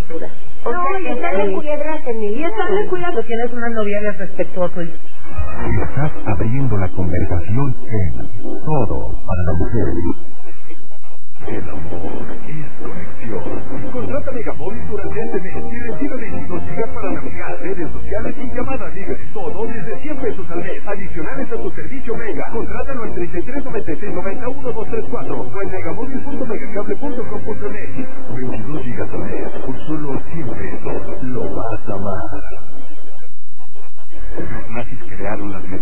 hermosura. O no, sea, y estarle cuidando en y estarle cuidando, tienes una novia de respetuoso. Estás abriendo la conversación en Todo para la Mujer. El amor es conexión. Contrata Megamóvil durante este mes y recibe 22 gigas para navegar, redes sociales y llamadas libres. Todo desde 100 pesos al mes. Adicionales a tu servicio Mega. Contrátalo al 33 96 91 234 o en megamóvil.megacable.com.mx. 22 gigas al mes por solo 100 pesos. Lo vas a amar. Los nazis crearon las